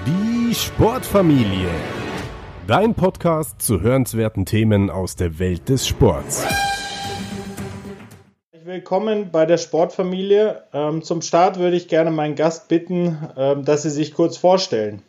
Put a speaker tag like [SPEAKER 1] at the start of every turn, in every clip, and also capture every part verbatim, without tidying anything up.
[SPEAKER 1] Die Sportfamilie. Dein Podcast zu hörenswerten Themen aus der Welt des Sports.
[SPEAKER 2] Willkommen bei der Sportfamilie. Ähm, zum Start würde ich gerne meinen Gast bitten, ähm, dass Sie sich kurz vorstellen.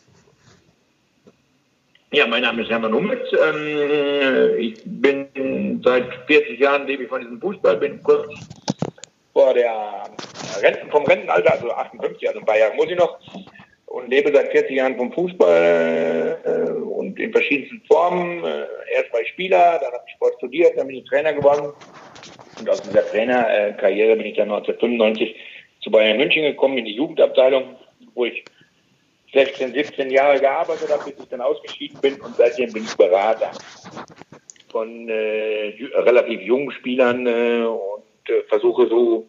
[SPEAKER 3] Ja, mein Name ist Hermann Hummels. Ähm, ich bin seit vierzig Jahren lebe ich von diesem Fußball, bin kurz vor der Renten, vom Rentenalter, also achtundfünfzig, also ein paar Jahre muss ich noch, und lebe seit vierzig Jahren vom Fußball äh, und in verschiedensten Formen. Äh, erst war ich Spieler, dann habe ich Sport studiert, dann bin ich Trainer geworden. Und aus dieser Trainerkarriere bin ich dann neunzehnhundertfünfundneunzig zu Bayern München gekommen, in die Jugendabteilung, wo ich sechzehn, siebzehn Jahre gearbeitet habe, bis ich dann ausgeschieden bin. Und seitdem bin ich Berater von äh, relativ jungen Spielern äh, und äh, versuche so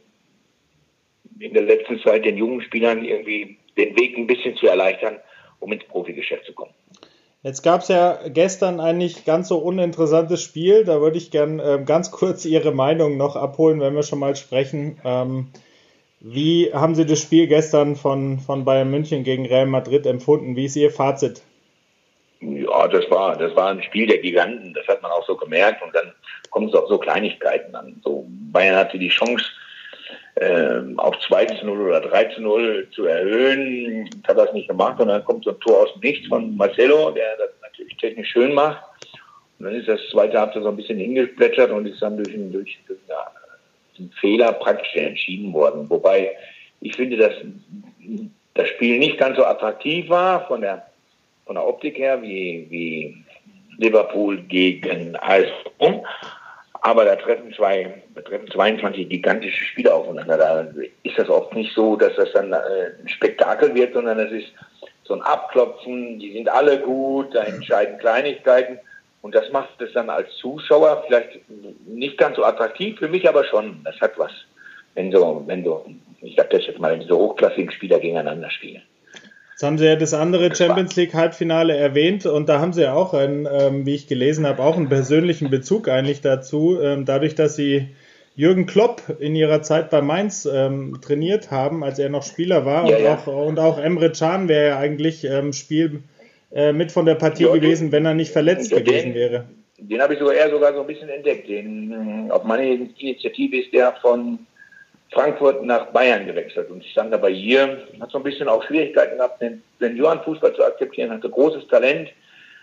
[SPEAKER 3] in der letzten Zeit den jungen Spielern irgendwie den Weg ein bisschen zu erleichtern, um ins Profigeschäft zu kommen.
[SPEAKER 2] Jetzt gab es ja gestern ein nicht ganz so uninteressantes Spiel. Da würde ich gern äh, ganz kurz Ihre Meinung noch abholen, wenn wir schon mal sprechen. Ähm, wie haben Sie das Spiel gestern von, von Bayern München gegen Real Madrid empfunden? Wie ist Ihr Fazit?
[SPEAKER 3] Ja, das war, das war ein Spiel der Giganten. Das hat man auch so gemerkt. Und dann kommen es auf so Kleinigkeiten an. So, Bayern hatte die Chance, äh, auf zwei zu null oder drei zu null zu erhöhen. Hat das nicht gemacht. Und dann kommt so ein Tor aus dem Nichts von Marcelo, der das natürlich technisch schön macht. Und dann ist das zweite Halbzeit so ein bisschen hingeplätschert und ist dann durch einen, durch einen Fehler praktisch entschieden worden. Wobei ich finde, dass das Spiel nicht ganz so attraktiv war von der, von der Optik her wie, wie Liverpool gegen A S Rom. Aber da treffen zwei, da treffen zweiundzwanzig gigantische Spieler aufeinander. Da ist das oft nicht so, dass das dann äh, ein Spektakel wird, sondern es ist so ein Abklopfen. Die sind alle gut, da entscheiden Kleinigkeiten. Und das macht es dann als Zuschauer vielleicht nicht ganz so attraktiv, für mich aber schon. Das hat was, wenn so, wenn so, ich sag das jetzt mal, wenn so hochklassigen Spieler gegeneinander spielen.
[SPEAKER 2] Jetzt haben Sie ja das andere Champions League Halbfinale erwähnt und da haben Sie ja auch einen, ähm, wie ich gelesen habe, auch einen persönlichen Bezug eigentlich dazu. Ähm, dadurch, dass Sie Jürgen Klopp in Ihrer Zeit bei Mainz ähm, trainiert haben, als er noch Spieler war, ja, und, ja. Auch, und auch Emre Can wäre ja eigentlich ähm, Spiel äh, mit von der Partie ja, gewesen, den, wenn er nicht verletzt den, gewesen wäre.
[SPEAKER 3] Den habe ich sogar eher sogar so ein bisschen entdeckt. Den, auf meine Initiative ist der von Frankfurt nach Bayern gewechselt und stand dabei hier, hat so ein bisschen auch Schwierigkeiten gehabt, den Seniorenfußball zu akzeptieren, hatte großes Talent,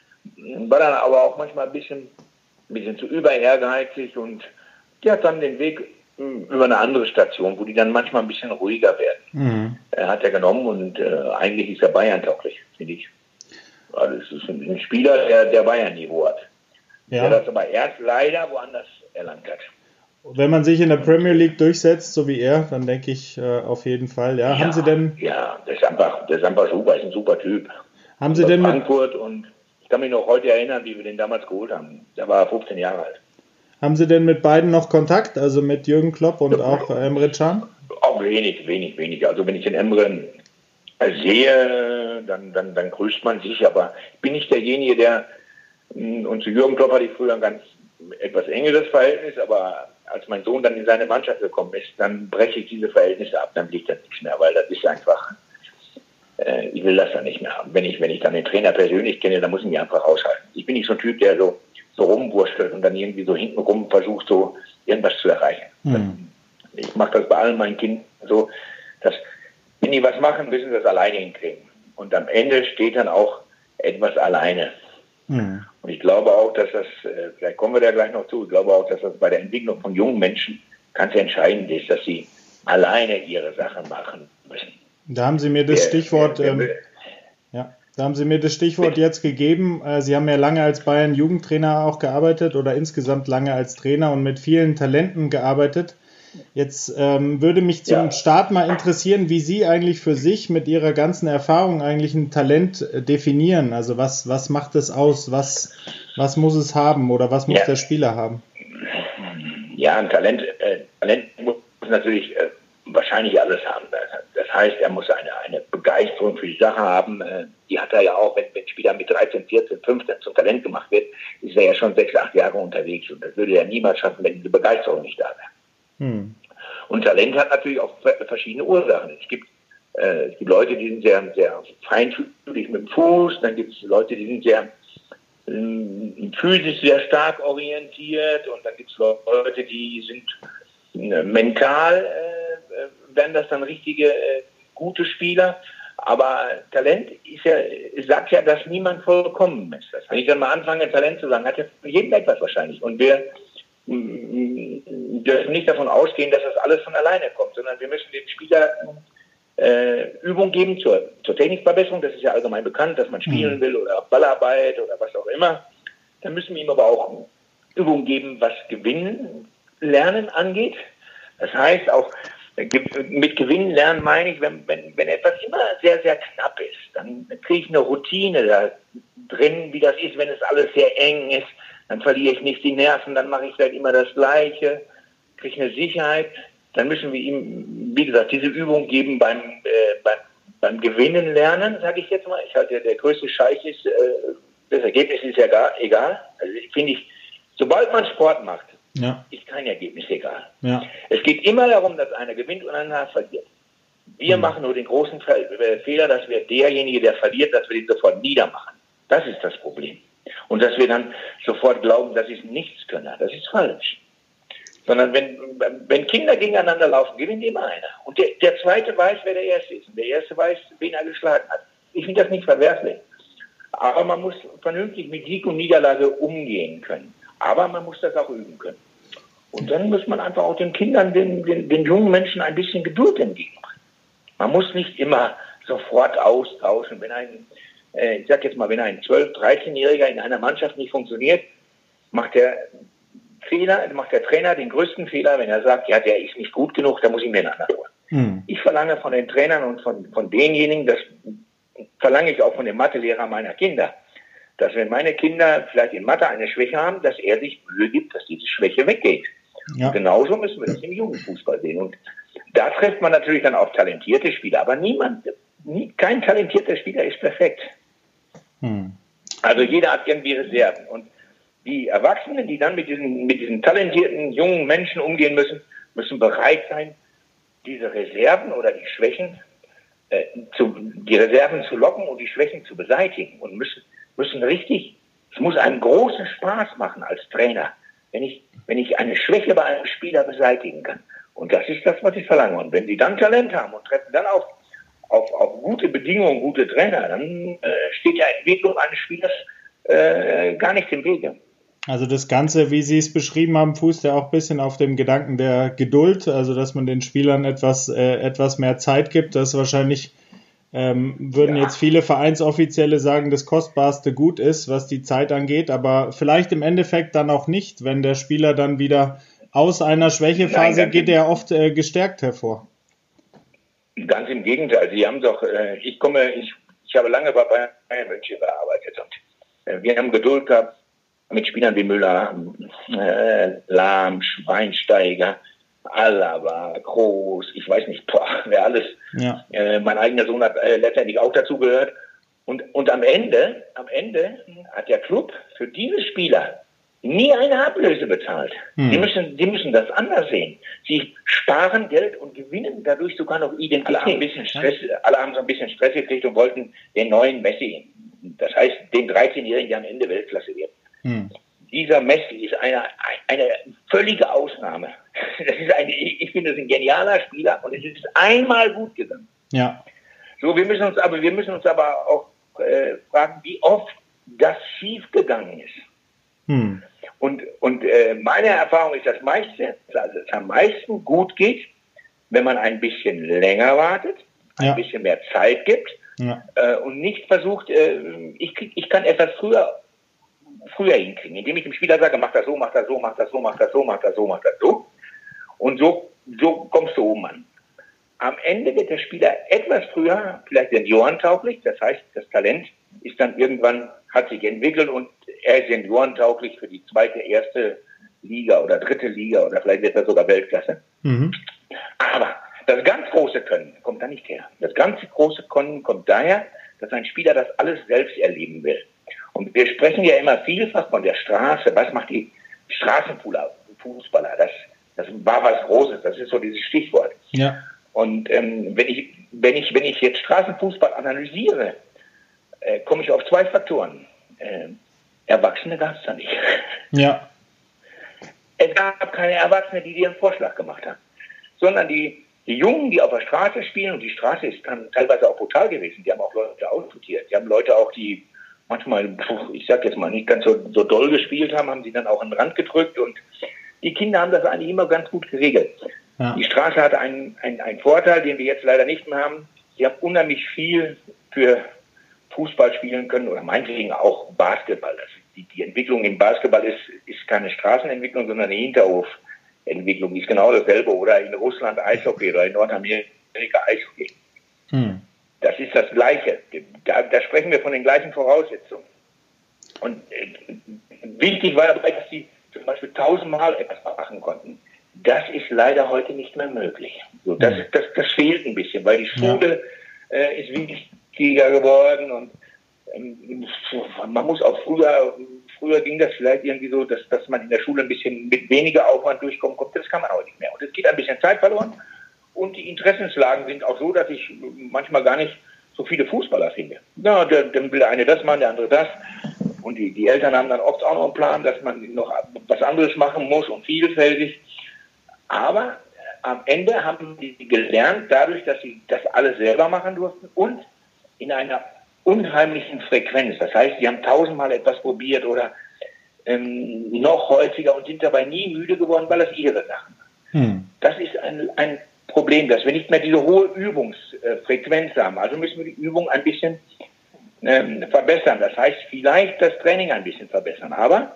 [SPEAKER 3] war dann aber auch manchmal ein bisschen, ein bisschen zu über ehrgeizig und der hat dann den Weg über eine andere Station, wo die dann manchmal ein bisschen ruhiger werden. Mhm. Er hat er genommen und äh, eigentlich ist er Bayern tauglich, finde ich. Also es ist ein, ein Spieler, der, der Bayern-Niveau hat. Ja. Der das aber erst leider woanders erlangt hat.
[SPEAKER 2] Wenn man sich in der Premier League durchsetzt, so wie er, dann denke ich äh, auf jeden Fall. Ja,
[SPEAKER 3] ja,
[SPEAKER 2] haben Sie denn?
[SPEAKER 3] Ja, der ist einfach, der ist einfach super, ist ein super Typ.
[SPEAKER 2] Haben Sie denn
[SPEAKER 3] Frankfurt mit, und ich kann mich noch heute erinnern, wie wir den damals geholt haben. Da war er fünfzehn Jahre alt.
[SPEAKER 2] Haben Sie denn mit beiden noch Kontakt, also mit Jürgen Klopp und auch Emre Can?
[SPEAKER 3] Auch wenig, wenig, wenig. Also wenn ich den Emre sehe, dann, dann, dann grüßt man sich. Aber ich bin nicht derjenige, der, und zu Jürgen Klopp hatte ich früher ein ganz etwas engeres Verhältnis, aber als mein Sohn dann in seine Mannschaft gekommen ist, dann breche ich diese Verhältnisse ab, dann liegt das nichts mehr, weil das ist einfach, äh, ich will das dann nicht mehr haben. Wenn ich, wenn ich dann den Trainer persönlich kenne, dann muss ich mich einfach aushalten. Ich bin nicht so ein Typ, der so, so rumwurschtelt und dann irgendwie so hintenrum versucht, so irgendwas zu erreichen. Mhm. Ich mache das bei allen meinen Kindern so, dass, wenn die was machen, müssen sie das alleine hinkriegen. Und am Ende steht dann auch etwas alleine. Mhm. Und ich glaube auch, dass das, vielleicht kommen wir da gleich noch zu, ich glaube auch, dass das bei der Entwicklung von jungen Menschen ganz entscheidend ist, dass sie alleine ihre Sachen machen müssen.
[SPEAKER 2] Da haben Sie mir das der, Stichwort, der, der, ähm, ja, da haben Sie mir das Stichwort mit, jetzt gegeben. Sie haben ja lange als Bayern-Jugendtrainer auch gearbeitet oder insgesamt lange als Trainer und mit vielen Talenten gearbeitet. Jetzt ähm, würde mich zum ja. Start mal interessieren, wie Sie eigentlich für sich mit Ihrer ganzen Erfahrung eigentlich ein Talent äh, definieren. Also was, was macht es aus? Was, was muss es haben oder was muss ja. der Spieler haben?
[SPEAKER 3] Ja, ein Talent, äh, Talent muss natürlich äh, wahrscheinlich alles haben. Das heißt, er muss eine, eine Begeisterung für die Sache haben. Äh, die hat er ja auch, wenn, wenn ein Spieler mit dreizehn, vierzehn, fünfzehn zum Talent gemacht wird, ist er ja schon sechs, acht Jahre unterwegs. Und das würde er niemals schaffen, wenn diese Begeisterung nicht da wäre. Hm. Und Talent hat natürlich auch verschiedene Ursachen. Es gibt Äh, es gibt Leute, die sind sehr, sehr feinfühlig mit dem Fuß, dann gibt es Leute, die sind sehr äh, physisch sehr stark orientiert und dann gibt es Leute, die sind äh, mental, äh, werden das dann richtige, äh, gute Spieler. Aber Talent ist ja, sagt ja, dass niemand vollkommen ist. Wenn ich dann mal anfange, Talent zu sagen, hat ja für jeden etwas wahrscheinlich. Und wir dürfen nicht davon ausgehen, dass das alles von alleine kommt, sondern wir müssen dem Spieler äh, Übung geben zur, zur Technikverbesserung. Das ist ja allgemein bekannt, dass man spielen will oder Ballarbeit oder was auch immer. Dann müssen wir ihm aber auch Übung geben, was Gewinnen, Lernen angeht. Das heißt auch, mit Gewinnen lernen meine ich, wenn, wenn, wenn etwas immer sehr, sehr knapp ist, dann kriege ich eine Routine da drin, wie das ist, wenn es alles sehr eng ist, dann verliere ich nicht die Nerven, dann mache ich vielleicht immer das Gleiche, kriege eine Sicherheit, dann müssen wir ihm, wie gesagt, diese Übung geben beim, äh, beim, beim Gewinnen lernen, sage ich jetzt mal. Ich halte, der größte Scheich ist, äh, das Ergebnis ist ja gar, egal. Also finde ich, sobald man Sport macht, ja, ist kein Ergebnis egal. Ja. Es geht immer darum, dass einer gewinnt und einer verliert. Wir mhm. machen nur den großen Fehler, dass wir derjenige, der verliert, dass wir den sofort niedermachen. Das ist das Problem. Und dass wir dann sofort glauben, das ist Nichtskönner. Das ist falsch. Sondern wenn, wenn Kinder gegeneinander laufen, gewinnt immer einer. Und der, der Zweite weiß, wer der Erste ist. Und der Erste weiß, wen er geschlagen hat. Ich finde das nicht verwerflich. Aber man muss vernünftig mit Sieg und Niederlage umgehen können. Aber man muss das auch üben können. Und dann muss man einfach auch den Kindern, den, den, den jungen Menschen ein bisschen Geduld entgegenbringen. Man muss nicht immer sofort austauschen. Wenn ein, äh, ich sag jetzt mal, wenn ein zwölf-, dreizehnjähriger in einer Mannschaft nicht funktioniert, macht der Fehler, macht der Trainer den größten Fehler, wenn er sagt, ja, der ist nicht gut genug, da muss ich mir einen anderen holen. Hm. Ich verlange von den Trainern und von, von denjenigen, das verlange ich auch von dem Mathelehrer meiner Kinder, dass wenn meine Kinder vielleicht in Mathe eine Schwäche haben, dass er sich Mühe gibt, dass diese Schwäche weggeht. Ja. Und genauso müssen wir das im Jugendfußball sehen. Und da trifft man natürlich dann auf talentierte Spieler. Aber niemand, nie, kein talentierter Spieler ist perfekt. Hm. Also jeder hat irgendwie Reserven. Und die Erwachsenen, die dann mit diesen, mit diesen talentierten jungen Menschen umgehen müssen, müssen bereit sein, diese Reserven oder die Schwächen, äh, zu, die Reserven zu locken und die Schwächen zu beseitigen. Und müssen, müssen richtig, es muss einen großen Spaß machen als Trainer, wenn ich, wenn ich eine Schwäche bei einem Spieler beseitigen kann. Und das ist das, was ich verlange. Und wenn die dann Talent haben und treffen dann auf, auf, auf gute Bedingungen, gute Trainer, dann äh, steht ja Entwicklung eines Spielers äh, gar nicht im Wege.
[SPEAKER 2] Also das Ganze, wie Sie es beschrieben haben, fußt ja auch ein bisschen auf dem Gedanken der Geduld, also dass man den Spielern etwas, äh, etwas mehr Zeit gibt. Das wahrscheinlich, ähm, würden ja. jetzt viele Vereinsoffizielle sagen, das kostbarste Gut ist, was die Zeit angeht, aber vielleicht im Endeffekt dann auch nicht, wenn der Spieler dann wieder aus einer Schwächephase Nein, geht, er oft äh, gestärkt hervor.
[SPEAKER 3] Ganz im Gegenteil. Sie haben doch, äh, ich komme, ich, ich habe lange bei Bayern München gearbeitet und äh, wir haben Geduld gehabt mit Spielern wie Müller, äh, Lahm, Schweinsteiger, Alaba, Kroos, ich weiß nicht, boah, wer alles. Ja. Äh, mein eigener Sohn hat äh, letztendlich auch dazu gehört. Und, und am Ende, am Ende hat der Club für diese Spieler nie eine Ablöse bezahlt. Hm. Die müssen, die müssen das anders sehen. Sie sparen Geld und gewinnen dadurch sogar noch Identität. Alle haben ein bisschen Stress, alle haben so ein bisschen Stress gekriegt und wollten den neuen Messi. Das heißt, den dreizehnjährigen, der am Ende Weltklasse wird. Hm. Dieser Messi ist eine, eine völlige Ausnahme. Das ist eine, ich finde, das ist ein genialer Spieler und es ist einmal gut gegangen.
[SPEAKER 2] Ja.
[SPEAKER 3] So, wir müssen uns aber, wir müssen uns aber auch äh, fragen, wie oft das schief gegangen ist. Hm. Und, und äh, meine Erfahrung ist, dass meiste, also es am meisten gut geht, wenn man ein bisschen länger wartet, ein ja. bisschen mehr Zeit gibt ja. äh, und nicht versucht, äh, ich, krieg, ich kann etwas früher früher hinkriegen, indem ich dem Spieler sage, mach das so, mach das so, mach das so, mach das so, mach das so, mach das so. Und so, so kommst du oben an. Am Ende wird der Spieler etwas früher, vielleicht seniorentauglich, das heißt, das Talent ist dann irgendwann, hat sich entwickelt und er ist seniorentauglich für die zweite, erste Liga oder dritte Liga oder vielleicht wird er sogar Weltklasse. Mhm. Aber das ganz große Können kommt da nicht her. Das ganz große Können kommt daher, dass ein Spieler das alles selbst erleben will. Und wir sprechen ja immer vielfach von der Straße. Was macht die Straßenfußballer? Das, das war was Großes. Das ist so dieses Stichwort.
[SPEAKER 2] Ja.
[SPEAKER 3] Und ähm, wenn ich, wenn wenn ich, wenn ich jetzt Straßenfußball analysiere, äh, komme ich auf zwei Faktoren. Äh, Erwachsene gab es da nicht.
[SPEAKER 2] Ja.
[SPEAKER 3] Es gab keine Erwachsene, die dir einen Vorschlag gemacht haben, sondern die, die Jungen, die auf der Straße spielen, und die Straße ist dann teilweise auch brutal gewesen, die haben auch Leute aussortiert, die haben Leute auch, die manchmal, ich sag jetzt mal, nicht ganz so, so doll gespielt haben, haben sie dann auch an den Rand gedrückt, und die Kinder haben das eigentlich immer ganz gut geregelt. Ja. Die Straße hatte einen, einen, einen Vorteil, den wir jetzt leider nicht mehr haben. Sie haben unheimlich viel für Fußball spielen können oder meinetwegen auch Basketball. Das, die, die Entwicklung im Basketball ist, ist keine Straßenentwicklung, sondern eine Hinterhofentwicklung. Die ist genau dasselbe. Oder in Russland Eishockey oder in Nordamerika Eishockey. Hm. Das ist das Gleiche. Da, da sprechen wir von den gleichen Voraussetzungen. Und äh, wichtig war dabei, dass sie zum Beispiel tausendmal etwas machen konnten. Das ist leider heute nicht mehr möglich. So, das, mhm. das, das fehlt ein bisschen, weil die Schule ja. äh, ist wichtiger geworden, und ähm, man muss auch früher, früher ging das vielleicht irgendwie so, dass, dass man in der Schule ein bisschen mit weniger Aufwand durchkommen konnte. Das kann man heute nicht mehr. Und es geht ein bisschen Zeit verloren, und die Interessenslagen sind auch so, dass ich manchmal gar nicht so viele Fußballer finde. Ja, der, dann will der eine das machen, der andere das. Und die, die Eltern haben dann oft auch noch einen Plan, dass man noch was anderes machen muss und vielfältig. Aber am Ende haben die gelernt, dadurch, dass sie das alles selber machen durften und in einer unheimlichen Frequenz. Das heißt, sie haben tausendmal etwas probiert oder ähm, noch häufiger und sind dabei nie müde geworden, weil das ihre Sachen waren. Hm. Das ist ein, ein Problem, dass wir nicht mehr diese hohe Übungsfrequenz haben. Also müssen wir die Übung ein bisschen ähm, verbessern. Das heißt, vielleicht das Training ein bisschen verbessern. Aber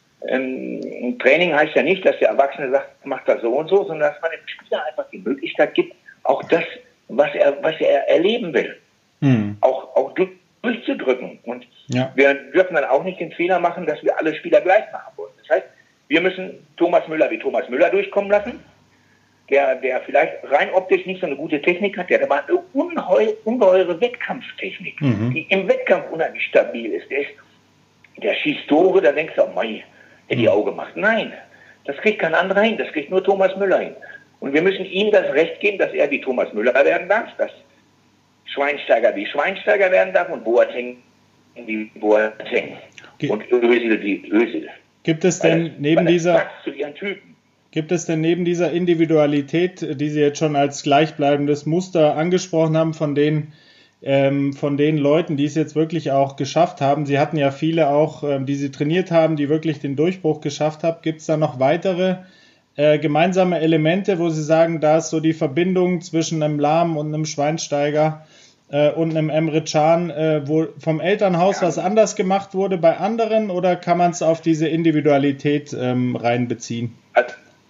[SPEAKER 3] Ähm, Training heißt ja nicht, dass der Erwachsene sagt, macht das so und so, sondern dass man dem Spieler einfach die Möglichkeit gibt, auch das, was er, was er erleben will, hm. auch, auch durchzudrücken. Und ja. wir dürfen dann auch nicht den Fehler machen, dass wir alle Spieler gleich machen wollen. Das heißt, wir müssen Thomas Müller wie Thomas Müller durchkommen lassen, der, der vielleicht rein optisch nicht so eine gute Technik hat, der hat aber eine ungeheu, ungeheure Wettkampftechnik, mhm. die im Wettkampf unheimlich stabil ist. Der, ist, der schießt Tore, da denkst du, oh mein, hätte die Auge gemacht. Nein, das kriegt kein anderer hin, das kriegt nur Thomas Müller hin. Und wir müssen ihm das Recht geben, dass er wie Thomas Müller werden darf, dass Schweinsteiger wie Schweinsteiger werden darf und Boateng wie Boateng. Okay. Und Özil wie Özil.
[SPEAKER 2] Gibt es denn das, neben dieser
[SPEAKER 3] zu ihren Typen.
[SPEAKER 2] Gibt es denn neben dieser Individualität, die Sie jetzt schon als gleichbleibendes Muster angesprochen haben, von den Ähm, von den Leuten, die es jetzt wirklich auch geschafft haben, Sie hatten ja viele auch, ähm, die Sie trainiert haben, die wirklich den Durchbruch geschafft haben, gibt es da noch weitere äh, gemeinsame Elemente, wo Sie sagen, da ist so die Verbindung zwischen einem Lahm und einem Schweinsteiger äh, und einem Emre Can, äh, wo vom Elternhaus ja. was anders gemacht wurde bei anderen, oder kann man es auf diese Individualität ähm, reinbeziehen?
[SPEAKER 3] Also,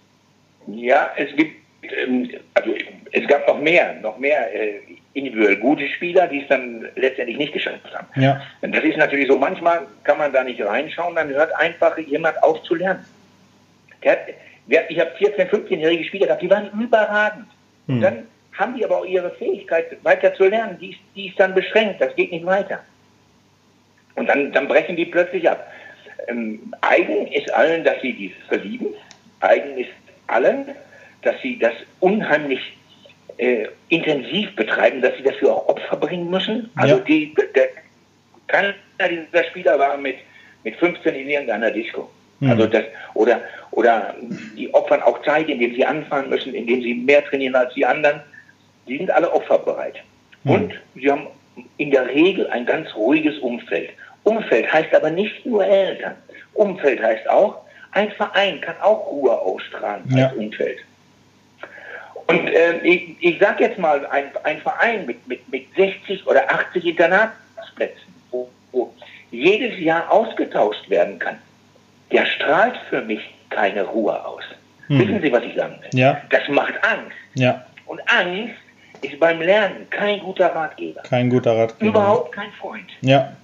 [SPEAKER 3] ja, es gibt, ähm, also es gab noch mehr, noch mehr äh, individuell gute Spieler, die es dann letztendlich nicht geschafft haben. Ja. Das ist natürlich so, manchmal kann man da nicht reinschauen, dann hört einfach jemand auf zu lernen. Der hat, der, ich habe vierzehn-, fünfzehnjährige Spieler gehabt, die waren überragend. Hm. Und dann haben die aber auch ihre Fähigkeit, weiter zu lernen, die ist, die ist dann beschränkt, das geht nicht weiter. Und dann, dann brechen die plötzlich ab. Ähm, eigen ist allen, dass sie dieses verlieben. Eigen ist allen, dass sie das unheimlich Äh, intensiv betreiben, dass sie dafür auch Opfer bringen müssen. Also ja. die, der, keiner dieser Spieler war mit, mit fünfzehn in irgendeiner Disco. Mhm. Also das, oder, oder die opfern auch Zeit, indem sie anfangen müssen, indem sie mehr trainieren als die anderen. Die sind alle opferbereit. Mhm. Und sie haben in der Regel ein ganz ruhiges Umfeld. Umfeld heißt aber nicht nur Eltern. Umfeld heißt auch, ein Verein kann auch Ruhe ausstrahlen ja. als Umfeld. Und äh, ich, ich sage jetzt mal, ein, ein Verein mit, mit, mit sechzig oder achtzig Internatsplätzen, wo, wo jedes Jahr ausgetauscht werden kann, der strahlt für mich keine Ruhe aus. Hm. Wissen Sie, was ich sagen will?
[SPEAKER 2] Ja.
[SPEAKER 3] Das macht Angst.
[SPEAKER 2] Ja.
[SPEAKER 3] Und Angst ist beim Lernen kein guter Ratgeber.
[SPEAKER 2] Kein guter Ratgeber.
[SPEAKER 3] Überhaupt kein Freund.
[SPEAKER 2] Ja.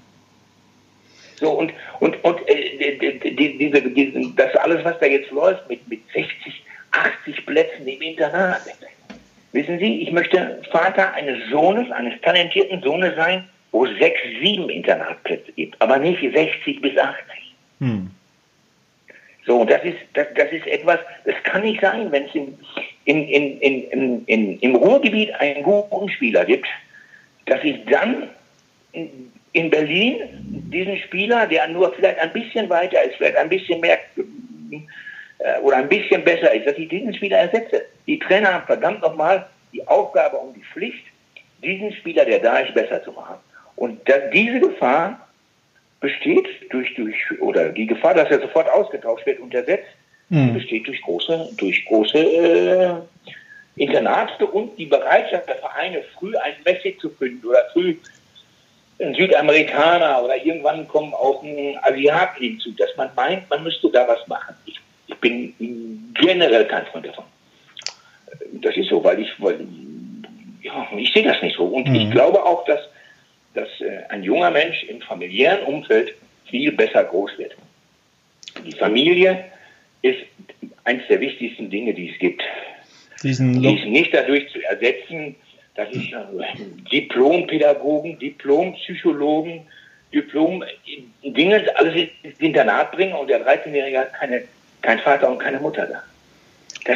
[SPEAKER 3] So, und, und, und äh, die, die, diese, diese, das alles, was da jetzt läuft mit, mit sechzig, achtzig Plätzen im Internat. Wissen Sie, ich möchte Vater eines Sohnes, eines talentierten Sohnes sein, wo es sechs, sieben Internatplätze gibt, aber nicht sechzig bis achtzig. Hm. So, das ist, das, das ist etwas, das kann nicht sein, wenn es in, in, in, in, in, in, im Ruhrgebiet einen guten Spieler gibt, dass ich dann in, in Berlin diesen Spieler, der nur vielleicht ein bisschen weiter ist, vielleicht ein bisschen mehr äh, oder ein bisschen besser ist, dass ich diesen Spieler ersetze. Die Trainer haben verdammt nochmal die Aufgabe und die Pflicht, diesen Spieler, der da ist, besser zu machen. Und dass diese Gefahr besteht durch, durch, oder die Gefahr, dass er sofort ausgetauscht wird und ersetzt, mhm. besteht durch große, durch große äh, Internate und die Bereitschaft der Vereine, früh ein Messi zu finden oder früh ein Südamerikaner oder irgendwann kommen auch ein Asiaten hinzu, dass man meint, man müsste da was machen. Ich, ich bin generell kein Freund davon. Das ist so, weil ich, weil, ja, ich sehe das nicht so. Und mhm. ich glaube auch, dass, dass äh, ein junger Mensch im familiären Umfeld viel besser groß wird. Die Familie ist eines der wichtigsten Dinge, die es gibt. Diesen die ist nicht dadurch zu ersetzen, dass ich äh, Diplompädagogen, Diplompsychologen, Diplom-Dinge alles ins Internat bringen und der dreizehnjährige hat keine, kein Vater und keine Mutter da. Das,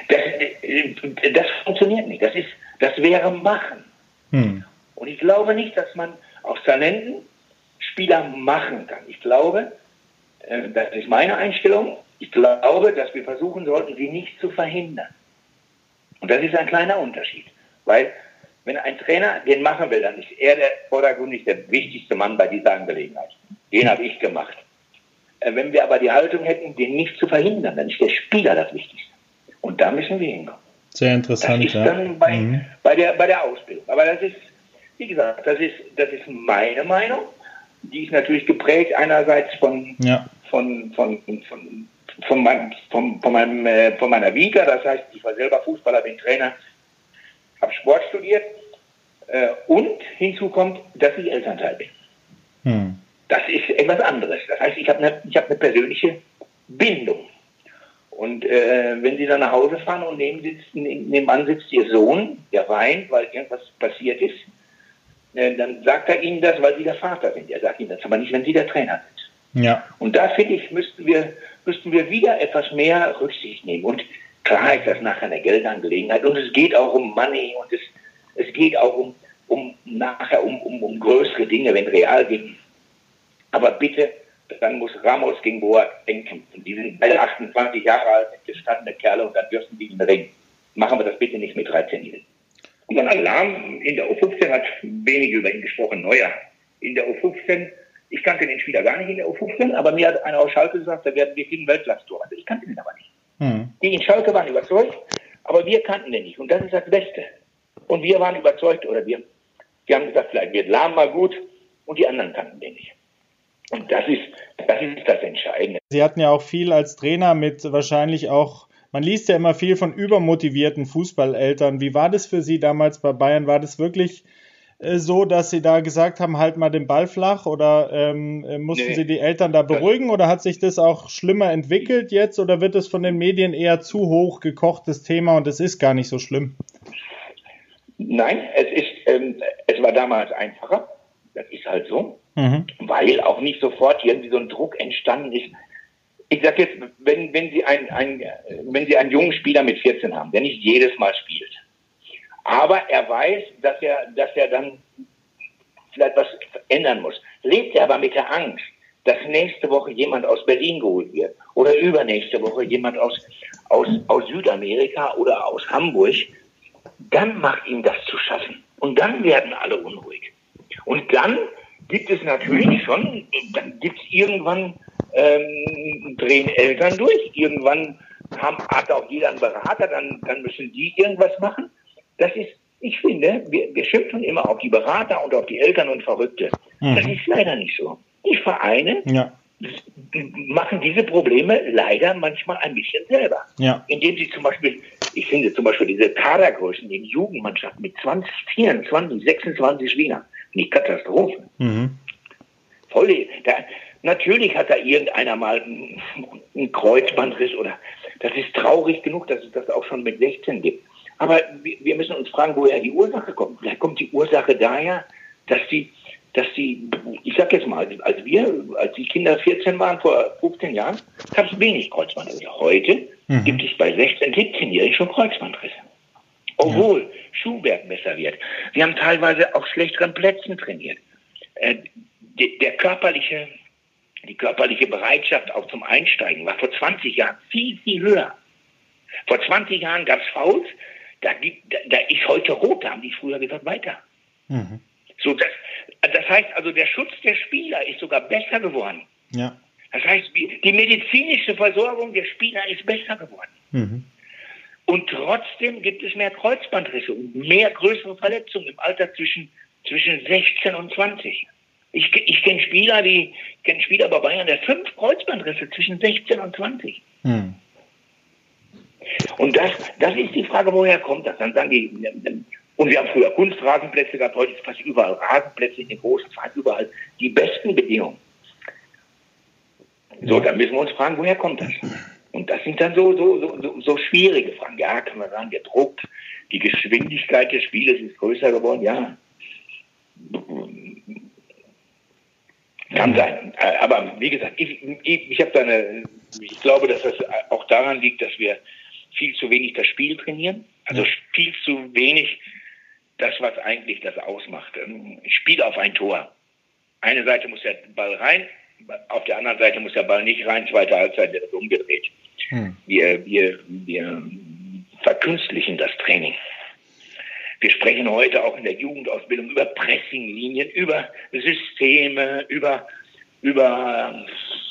[SPEAKER 3] das, das funktioniert nicht. Das, ist, das wäre Machen. Hm. Und ich glaube nicht, dass man aus Talenten Spieler machen kann. Ich glaube, äh, das ist meine Einstellung, ich glaube, dass wir versuchen sollten, sie nicht zu verhindern. Und das ist ein kleiner Unterschied. Weil, wenn ein Trainer den machen will, dann ist er der vordergründig der wichtigste Mann bei dieser Angelegenheit. Den habe ich gemacht. Äh, wenn wir aber die Haltung hätten, den nicht zu verhindern, dann ist der Spieler das Wichtigste. Und da müssen wir hinkommen.
[SPEAKER 2] Sehr interessant,
[SPEAKER 3] das ist dann
[SPEAKER 2] ja.
[SPEAKER 3] bei,
[SPEAKER 2] mhm.
[SPEAKER 3] bei, der, bei der Ausbildung. Aber das ist, wie gesagt, das ist, das ist meine Meinung. Die ist natürlich geprägt einerseits von, ja. von, von, von, von, von, mein, von, von, meinem, äh, von meiner Vita. Das heißt, ich war selber Fußballer, bin Trainer, habe Sport studiert. Äh, und hinzu kommt, dass ich Elternteil bin. Hm. Das ist etwas anderes. Das heißt, ich habe eine, ich habe eine persönliche Bindung. Und äh, wenn Sie dann nach Hause fahren und neben sitzt, nebenan sitzt Ihr Sohn, der weint, weil irgendwas passiert ist, äh, dann sagt er Ihnen das, weil Sie der Vater sind. Er sagt Ihnen das aber nicht, wenn Sie der Trainer sind. Ja. Und da, finde ich, müssten wir, müssten wir wieder etwas mehr Rücksicht nehmen. Und klar ist das nachher eine Geldangelegenheit. Und es geht auch um Money und es, es geht auch um, um nachher um, um, um größere Dinge, wenn Real geht. Aber bitte, dann muss Ramos gegen Boat denken. Die sind alle achtundzwanzig Jahre alt, gestandene Kerle und dann dürfen die in den Ring. Machen wir das bitte nicht mit dreizehnjährigen. Und dann Alarm in der U fünfzehn hat wenig über ihn gesprochen, Neuer. In der U fünfzehn, ich kannte den Spieler gar nicht in der U fünfzehn, aber mir hat einer aus Schalke gesagt, da werden wir kriegen Weltklasse-Tor. Also ich kannte den aber nicht. Hm. Die in Schalke waren überzeugt, aber wir kannten den nicht. Und das ist das Beste. Und wir waren überzeugt, oder wir, wir haben gesagt, vielleicht wird Lahm mal gut und die anderen kannten den nicht. Und das ist, das ist das Entscheidende.
[SPEAKER 2] Sie hatten ja auch viel als Trainer mit wahrscheinlich auch, man liest ja immer viel von übermotivierten Fußballeltern. Wie war das für Sie damals bei Bayern? War das wirklich äh, so, dass Sie da gesagt haben, halt mal den Ball flach oder ähm, mussten nee, Sie die Eltern da beruhigen oder hat sich das auch schlimmer entwickelt jetzt oder wird es von den Medien eher zu hoch gekochtes Thema und es ist gar nicht so schlimm?
[SPEAKER 3] Nein, es ist, ähm, es war damals einfacher. Das ist halt so. Mhm. Weil auch nicht sofort irgendwie so ein Druck entstanden ist. Ich sag jetzt, wenn, wenn Sie ein, ein, wenn Sie einen jungen Spieler mit vierzehn haben, der nicht jedes Mal spielt, aber er weiß, dass er, dass er dann vielleicht was ändern muss, lebt er aber mit der Angst, dass nächste Woche jemand aus Berlin geholt wird oder übernächste Woche jemand aus, aus, aus Südamerika oder aus Hamburg, dann macht ihm das zu schaffen. Und dann werden alle unruhig. Und dann gibt es natürlich schon, dann gibt es irgendwann, ähm, drehen Eltern durch, irgendwann haben, hat auch jeder einen Berater, dann, dann müssen die irgendwas machen. Das ist, ich finde, wir, wir schimpfen immer auf die Berater und auf die Eltern und Verrückte. Mhm. Das ist leider nicht so. Die Vereine ja. machen diese Probleme leider manchmal ein bisschen selber. Ja. Indem sie zum Beispiel, ich finde zum Beispiel diese Kadergrößen in Jugendmannschaften mit zwanzig, vierundzwanzig, sechsundzwanzig Spielern, die Katastrophe. Mhm. Voll, da, natürlich hat da irgendeiner mal einen, einen Kreuzbandriss oder das ist traurig genug, dass es das auch schon mit sechzehn gibt. Aber wir, wir müssen uns fragen, woher die Ursache kommt. Vielleicht kommt die Ursache daher, dass die, dass die, ich sag jetzt mal, als wir, als die Kinder vierzehn waren, vor fünfzehn Jahren, gab es wenig Kreuzbandrisse. Heute mhm. gibt es bei sechzehn-, siebzehnjährigen schon Kreuzbandrisse. Obwohl ja. Schuhwerk besser wird. Wir haben teilweise auf schlechteren Plätzen trainiert. Äh, der, der körperliche, die körperliche Bereitschaft auch zum Einsteigen war vor zwanzig Jahren viel, viel höher. Vor zwanzig Jahren gab es Fouls, da, da, da ist heute rot, da haben die früher gesagt, weiter. Mhm. So, das, das heißt also, der Schutz der Spieler ist sogar besser geworden.
[SPEAKER 2] Ja.
[SPEAKER 3] Das heißt, die medizinische Versorgung der Spieler ist besser geworden. Mhm. Und trotzdem gibt es mehr Kreuzbandrisse und mehr größere Verletzungen im Alter zwischen, zwischen sechzehn und zwanzig. Ich, ich kenne Spieler, die kenne Spieler bei Bayern, der fünf Kreuzbandrisse zwischen sechzehn und zwanzig. Mhm. Und das, das ist die Frage, woher kommt das? Dann sagen die, und wir haben früher Kunstrasenplätze gehabt, heute ist fast überall Rasenplätze in den großen Vereinen, überall die besten Bedingungen. So, dann müssen wir uns fragen, woher kommt das? Und das sind dann so, so, so, so schwierige Fragen. Ja, kann man sagen, der Druck, die Geschwindigkeit des Spieles ist größer geworden, ja. Kann sein. Aber wie gesagt, ich, ich, ich habe da eine, ich glaube, dass das auch daran liegt, dass wir viel zu wenig das Spiel trainieren. Also viel zu wenig das, was eigentlich das ausmacht. Spiel auf ein Tor. Eine Seite muss der Ball rein, auf der anderen Seite muss der Ball nicht rein, zweite Halbzeit wird es umgedreht. Hm. Wir, wir, wir verkünstlichen das Training. Wir sprechen heute auch in der Jugendausbildung über Pressinglinien, über Systeme, über, über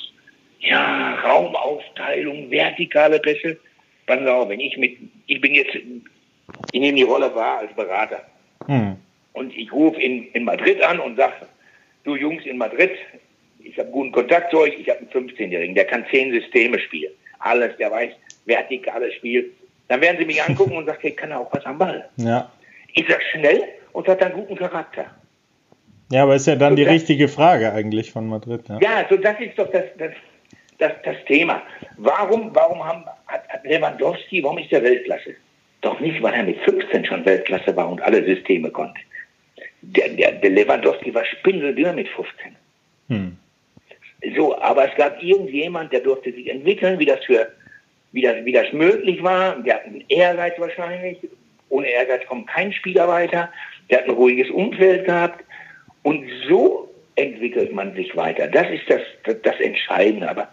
[SPEAKER 3] ja, Raumaufteilung, vertikale Pässe. Passen Sie auf, wenn ich mit, ich bin jetzt, ich nehme die Rolle wahr als Berater. Hm. Und ich rufe in, in Madrid an und sage, du Jungs in Madrid, ich habe guten Kontakt zu euch, ich habe einen fünfzehnjährigen, der kann zehn Systeme spielen. Alles, der weiß, vertikales Spiel. Dann werden sie mich angucken und sagen, hey, kann er auch was am Ball?
[SPEAKER 2] Ja.
[SPEAKER 3] Ist er schnell und hat einen guten Charakter?
[SPEAKER 2] Ja, aber ist ja dann
[SPEAKER 3] so
[SPEAKER 2] die
[SPEAKER 3] das,
[SPEAKER 2] richtige Frage eigentlich von Madrid. Ja,
[SPEAKER 3] ja so das ist doch das, das, das, das Thema. Warum, warum haben, hat, hat Lewandowski, warum ist der Weltklasse? Doch nicht, weil er mit fünfzehn schon Weltklasse war und alle Systeme konnte. Der, der, der Lewandowski war spindeldürr mit fünfzehn. Hm. So, aber es gab irgendjemand, der durfte sich entwickeln, wie das für, wie das, wie das möglich war. Der hat einen Ehrgeiz wahrscheinlich. Ohne Ehrgeiz kommt kein Spieler weiter. Der hat ein ruhiges Umfeld gehabt. Und so entwickelt man sich weiter. Das ist das, das, das Entscheidende. Aber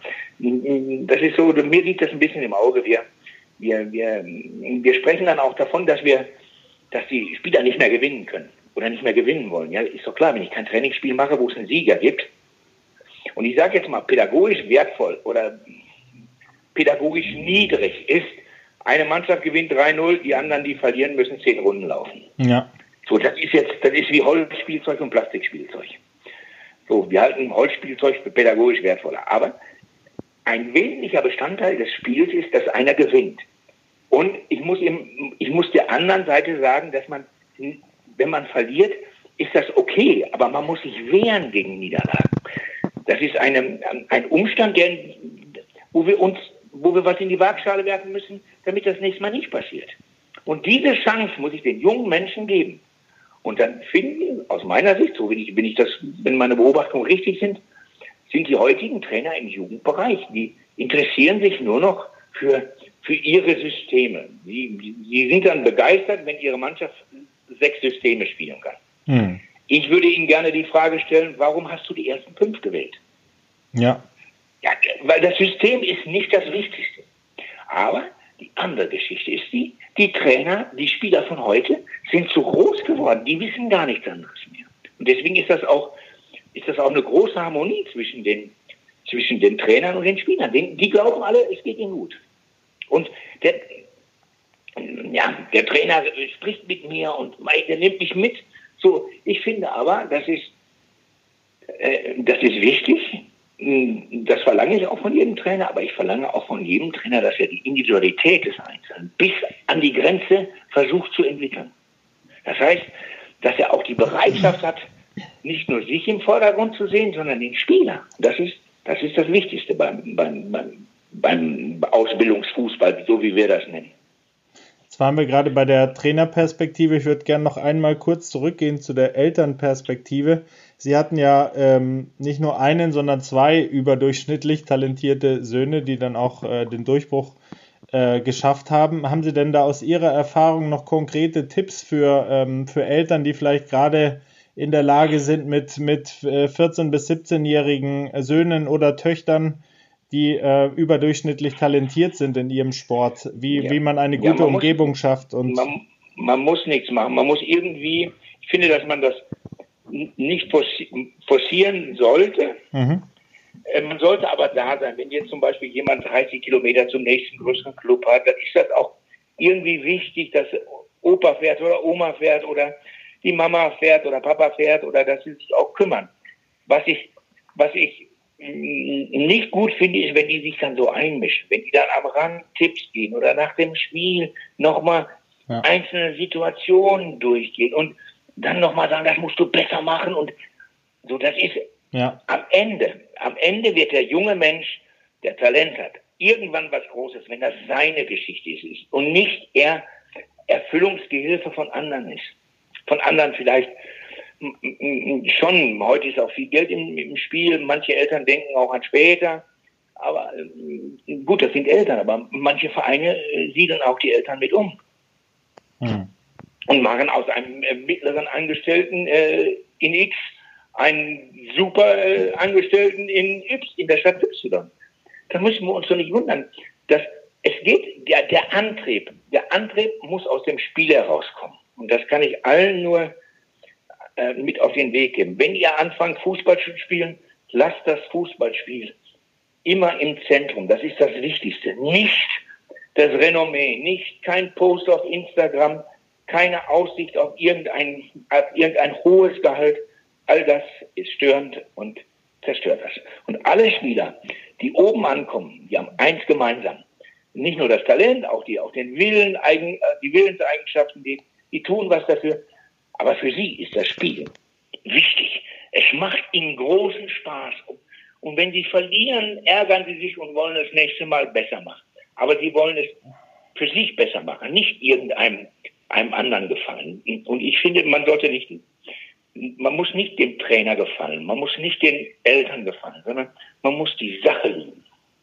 [SPEAKER 3] das ist so, mir liegt das ein bisschen im Auge. Wir, wir, wir, wir sprechen dann auch davon, dass wir, dass die Spieler nicht mehr gewinnen können oder nicht mehr gewinnen wollen. Ja, ist doch klar, wenn ich kein Trainingsspiel mache, wo es einen Sieger gibt. Und ich sage jetzt mal, pädagogisch wertvoll oder pädagogisch niedrig ist, eine Mannschaft gewinnt drei null, die anderen, die verlieren, müssen zehn Runden laufen.
[SPEAKER 2] Ja.
[SPEAKER 3] So, das ist jetzt, das ist wie Holzspielzeug und Plastikspielzeug. So, wir halten Holzspielzeug für pädagogisch wertvoller. Aber ein wesentlicher Bestandteil des Spiels ist, dass einer gewinnt. Und ich muss ihm, ich muss der anderen Seite sagen, dass man, wenn man verliert, ist das okay, aber man muss sich wehren gegen Niederlagen. Das ist eine, ein Umstand, der, wo wir uns, wo wir was in die Waagschale werfen müssen, damit das nächste Mal nicht passiert. Und diese Chance muss ich den jungen Menschen geben. Und dann finden, aus meiner Sicht, so wenn ich, wenn ich das, wenn meine Beobachtungen richtig sind, sind die heutigen Trainer im Jugendbereich, die interessieren sich nur noch für, für ihre Systeme. Sie, sie sind dann begeistert, wenn ihre Mannschaft sechs Systeme spielen kann. Hm. Ich würde Ihnen gerne die Frage stellen, warum hast du die ersten fünf gewählt?
[SPEAKER 2] Ja.
[SPEAKER 3] Ja, weil das System ist nicht das Wichtigste. Aber die andere Geschichte ist die, die Trainer, die Spieler von heute sind zu groß geworden. Die wissen gar nichts anderes mehr. Und deswegen ist das auch, ist das auch eine große Harmonie zwischen den, zwischen den Trainern und den Spielern. Die, die glauben alle, es geht ihnen gut. Und der, ja, der Trainer spricht mit mir und der nimmt mich mit. So, ich finde aber, das ist, äh, das ist wichtig. Das verlange ich auch von jedem Trainer, aber ich verlange auch von jedem Trainer, dass er die Individualität des Einzelnen bis an die Grenze versucht zu entwickeln. Das heißt, dass er auch die Bereitschaft hat, nicht nur sich im Vordergrund zu sehen, sondern den Spieler. Das ist, das ist das Wichtigste beim, beim, beim, beim Ausbildungsfußball, so wie wir das nennen.
[SPEAKER 2] Jetzt waren wir gerade bei der Trainerperspektive. Ich würde gerne noch einmal kurz zurückgehen zu der Elternperspektive. Sie hatten ja ähm, nicht nur einen, sondern zwei überdurchschnittlich talentierte Söhne, die dann auch äh, den Durchbruch äh, geschafft haben. Haben Sie denn da aus Ihrer Erfahrung noch konkrete Tipps für, ähm, für Eltern, die vielleicht gerade in der Lage sind, mit, mit vierzehn- bis siebzehnjährigen Söhnen oder Töchtern, die äh, überdurchschnittlich talentiert sind in ihrem Sport, wie, ja. wie man eine gute ja, man Umgebung muss, schafft? Und
[SPEAKER 3] man, man muss nichts machen. Man muss irgendwie, ich finde, dass man das nicht forcieren sollte. Mhm. Man sollte aber da sein. Wenn jetzt zum Beispiel jemand dreißig Kilometer zum nächsten größeren Club hat, dann ist das auch irgendwie wichtig, dass Opa fährt oder Oma fährt oder die Mama fährt oder Papa fährt oder dass sie sich auch kümmern. Was ich, was ich nicht gut finde, ist, wenn die sich dann so einmischen, wenn die dann am Rand Tipps geben oder nach dem Spiel nochmal ja. einzelne Situationen durchgehen und dann nochmal sagen, das musst du besser machen und so, das ist ja. am Ende, am Ende wird der junge Mensch, der Talent hat, irgendwann was Großes, wenn das seine Geschichte ist und nicht er Erfüllungsgehilfe von anderen ist. Von anderen vielleicht schon, heute ist auch viel Geld im, im Spiel, manche Eltern denken auch an später, aber gut, das sind Eltern, aber manche Vereine siedeln auch die Eltern mit um hm. und machen aus einem äh, mittleren Angestellten äh, in X einen super äh, Angestellten in Y, in der Stadt Y. Da müssen wir uns doch nicht wundern, dass es geht, der, der Antrieb, der Antrieb muss aus dem Spiel herauskommen. Und das kann ich allen nur äh, mit auf den Weg geben. Wenn ihr anfangt, Fußball zu spielen, lasst das Fußballspiel immer im Zentrum. Das ist das Wichtigste. Nicht das Renommee, nicht kein Post auf Instagram, keine Aussicht auf irgendein, auf irgendein hohes Gehalt. All das ist störend und zerstört das. Und alle Spieler, die oben ankommen, die haben eins gemeinsam. Nicht nur das Talent, auch die, auch den Willen, eigen, die Willenseigenschaften, die Die tun was dafür, aber für sie ist das Spiel wichtig. Es macht ihnen großen Spaß. Und wenn sie verlieren, ärgern sie sich und wollen das nächste Mal besser machen. Aber sie wollen es für sich besser machen, nicht irgendeinem einem anderen gefallen. Und ich finde, man sollte nicht, man muss nicht dem Trainer gefallen, man muss nicht den Eltern gefallen, sondern man muss die Sache lieben.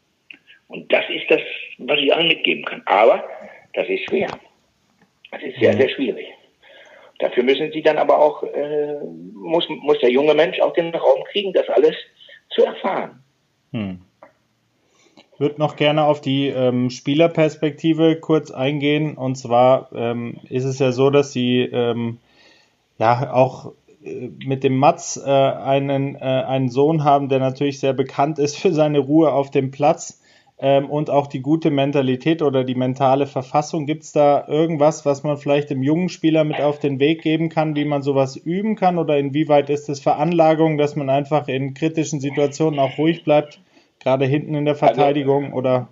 [SPEAKER 3] Und das ist das, was ich allen mitgeben kann. Aber das ist schwer. Das ist sehr, sehr schwierig. Dafür müssen sie dann aber auch, äh, muss, muss der junge Mensch auch den Raum kriegen, das alles zu erfahren.
[SPEAKER 2] Hm. Ich würde noch gerne auf die ähm, Spielerperspektive kurz eingehen. Und zwar ähm, ist es ja so, dass sie ähm, ja auch äh, mit dem Mats äh, einen, äh, einen Sohn haben, der natürlich sehr bekannt ist für seine Ruhe auf dem Platz. Ähm, und auch die gute Mentalität oder die mentale Verfassung. Gibt es da irgendwas, was man vielleicht dem jungen Spieler mit auf den Weg geben kann, wie man sowas üben kann? Oder inwieweit ist es Veranlagung, dass man einfach in kritischen Situationen auch ruhig bleibt, gerade hinten in der Verteidigung? Also, oder?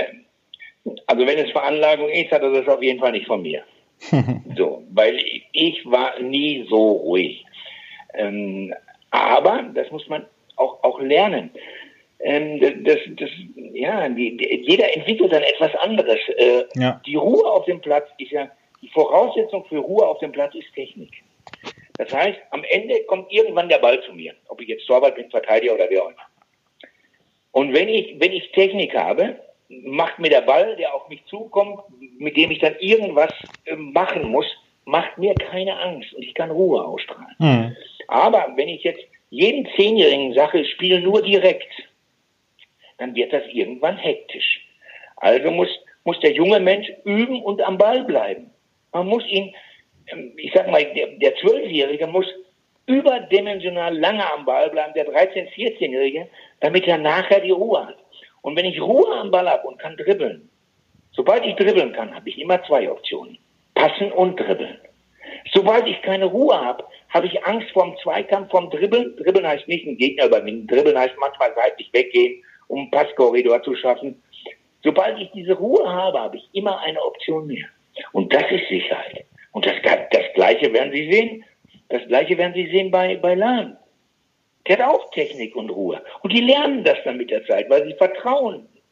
[SPEAKER 3] also wenn es Veranlagung ist, hat er das auf jeden Fall nicht von mir. So, weil ich, ich war nie so ruhig. Ähm, aber das muss man auch, auch lernen. Ähm, das, das, ja, die, die, jeder entwickelt dann etwas anderes. Äh, ja. Die Ruhe auf dem Platz ist ja, die Voraussetzung für Ruhe auf dem Platz ist Technik. Das heißt, am Ende kommt irgendwann der Ball zu mir, ob ich jetzt Torwart bin, Verteidiger oder wer auch immer. Und wenn ich, wenn ich Technik habe, macht mir der Ball, der auf mich zukommt, mit dem ich dann irgendwas äh, machen muss, macht mir keine Angst und ich kann Ruhe ausstrahlen. Mhm. Aber wenn ich jetzt jeden Zehnjährigen sage, spiele nur direkt, dann wird das irgendwann hektisch. Also muss, muss der junge Mensch üben und am Ball bleiben. Man muss ihn, ich sag mal, der, der Zwölfjährige muss überdimensional lange am Ball bleiben, der dreizehn-, vierzehnjährige, damit er nachher die Ruhe hat. Und wenn ich Ruhe am Ball habe und kann dribbeln, sobald ich dribbeln kann, habe ich immer zwei Optionen. Passen und dribbeln. Sobald ich keine Ruhe habe, habe ich Angst vorm Zweikampf, vorm Dribbeln. Dribbeln heißt nicht einen Gegner überwinden. Dribbeln heißt manchmal seitlich weggehen, um einen Passkorridor zu schaffen. Sobald ich diese Ruhe habe, habe ich immer eine Option mehr. Und das ist Sicherheit. Und das, das Gleiche werden Sie sehen. Das Gleiche werden Sie sehen bei, bei Lahm. Der hat auch Technik und Ruhe. Und die lernen das dann mit der Zeit, weil sie vertrauen.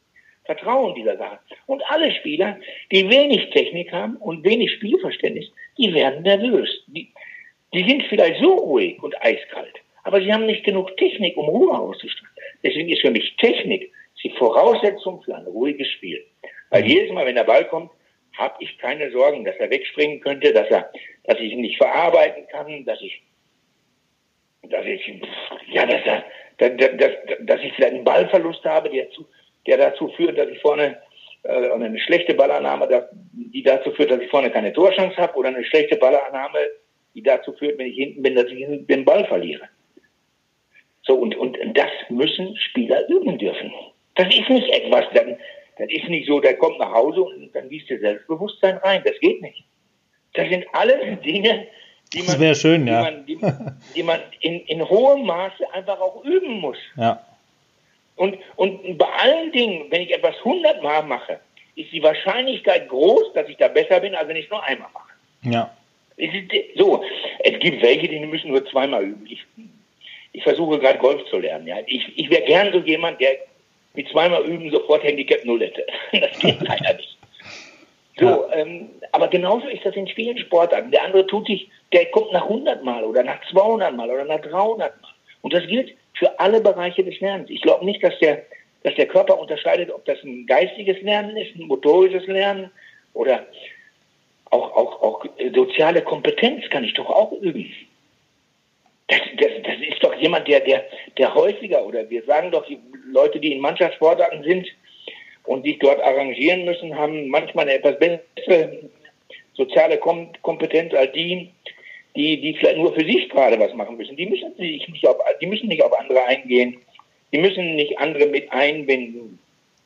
[SPEAKER 3] vertrauen dieser Sache. Und alle Spieler, die wenig Technik haben und wenig Spielverständnis, die werden nervös. Die, die sind vielleicht so ruhig und eiskalt, aber sie haben nicht genug Technik, um Ruhe auszustrahlen. Deswegen ist für mich Technik die Voraussetzung für ein ruhiges Spiel. Weil jedes Mal, wenn der Ball kommt, habe ich keine Sorgen, dass er wegspringen könnte, dass er, dass ich ihn nicht verarbeiten kann, dass ich, dass ich, ja, dass er, dass, dass, dass ich vielleicht einen Ballverlust habe, der zu, der dazu führt, dass ich vorne äh, eine schlechte Ballannahme, die dazu führt, dass ich vorne keine Torchance habe, oder eine schlechte Ballannahme, die dazu führt, wenn ich hinten bin, dass ich den Ball verliere. So, und, und das müssen Spieler üben dürfen. Das ist nicht etwas, dann, das ist nicht so, der kommt nach Hause und dann gießt der Selbstbewusstsein rein. Das geht nicht. Das sind alles Dinge, die man,
[SPEAKER 2] das schön,
[SPEAKER 3] die
[SPEAKER 2] ja.
[SPEAKER 3] man, die, die man in, in hohem Maße einfach auch üben muss.
[SPEAKER 2] Ja.
[SPEAKER 3] Und, und bei allen Dingen, wenn ich etwas hundertmal mache, ist die Wahrscheinlichkeit groß, dass ich da besser bin, als wenn ich es nur einmal mache.
[SPEAKER 2] Ja.
[SPEAKER 3] Es ist so, es gibt welche, die müssen nur zweimal üben. Ich, ich versuche gerade Golf zu lernen. Ja. Ich, ich wäre gern so jemand, der mit zweimal üben sofort Handicap null hätte. Das geht leider nicht. So, ja. ähm, aber genauso ist das in vielen Sportarten. Der andere tut sich, der kommt nach hundert Mal oder nach zweihundert Mal oder nach dreihundert Mal. Und das gilt für alle Bereiche des Lernens. Ich glaube nicht, dass der, dass der Körper unterscheidet, ob das ein geistiges Lernen ist, ein motorisches Lernen oder auch, auch, auch soziale Kompetenz kann ich doch auch üben. Das, das, das ist doch jemand, der, der, der häufiger, oder wir sagen doch, die Leute, die in Mannschaftssportarten sind und sich dort arrangieren müssen, haben manchmal eine etwas bessere soziale Kom- Kompetenz als die, die, die vielleicht nur für sich gerade was machen müssen. Die müssen sich nicht auf, die müssen nicht auf andere eingehen. Die müssen nicht andere mit einbinden.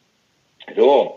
[SPEAKER 3] So.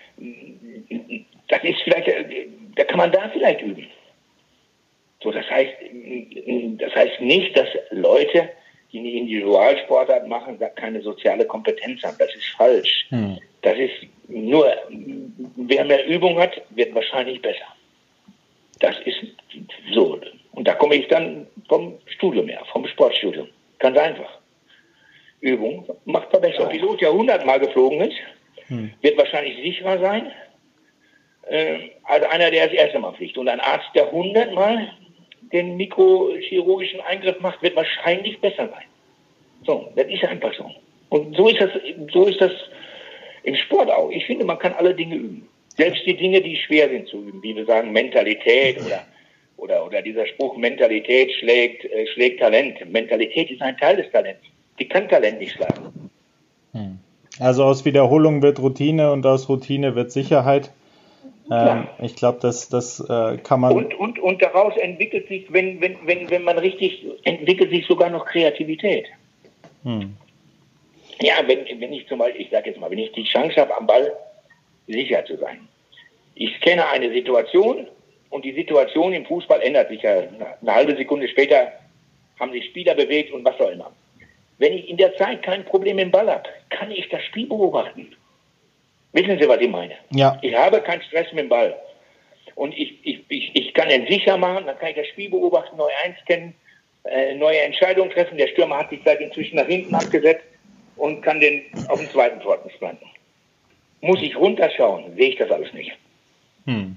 [SPEAKER 3] Das ist vielleicht, da kann man da vielleicht üben. So, das heißt, das heißt nicht, dass Leute, die eine Individualsportart machen, keine soziale Kompetenz haben. Das ist falsch. Hm. Das ist nur, wer mehr Übung hat, wird wahrscheinlich besser. Das ist so. Und da komme ich dann vom Studium her, vom Sportstudium. Ganz einfach. Übung macht Verbesserung. Ein Pilot, der hundertmal geflogen ist, hm. wird wahrscheinlich sicherer sein, äh, als einer, der das erste Mal fliegt. Und ein Arzt, der hundertmal den mikrochirurgischen Eingriff macht, wird wahrscheinlich besser sein. So, das ist einfach so. Und so ist das, so ist das im Sport auch. Ich finde, man kann alle Dinge üben. Selbst die Dinge, die schwer sind zu üben, wie wir sagen, Mentalität oder, oder, oder dieser Spruch, Mentalität schlägt, äh, schlägt Talent. Mentalität ist ein Teil des Talents. Die kann Talent nicht schlagen.
[SPEAKER 2] Also aus Wiederholung wird Routine und aus Routine wird Sicherheit. Ähm, ich glaube, das, das äh, kann man...
[SPEAKER 3] Und, und, und daraus entwickelt sich, wenn, wenn, wenn, wenn man richtig, entwickelt sich sogar noch Kreativität. Hm. Ja, wenn, wenn ich zum Beispiel, ich sage jetzt mal, wenn ich die Chance habe, am Ball sicher zu sein. Ich kenne eine Situation und die Situation im Fußball ändert sich ja. Eine halbe Sekunde später haben sich Spieler bewegt und was auch immer. Wenn ich in der Zeit kein Problem im Ball habe, kann ich das Spiel beobachten. Wissen Sie, was ich meine?
[SPEAKER 2] Ja.
[SPEAKER 3] Ich habe keinen Stress mit dem Ball. Und ich, ich, ich, ich kann ihn sicher machen, dann kann ich das Spiel beobachten, neu einscannen, äh, neue Entscheidungen treffen. Der Stürmer hat sich seit inzwischen nach hinten abgesetzt und kann den auf den zweiten Pfosten planten. Muss ich runterschauen, sehe ich das alles nicht.
[SPEAKER 2] Hm.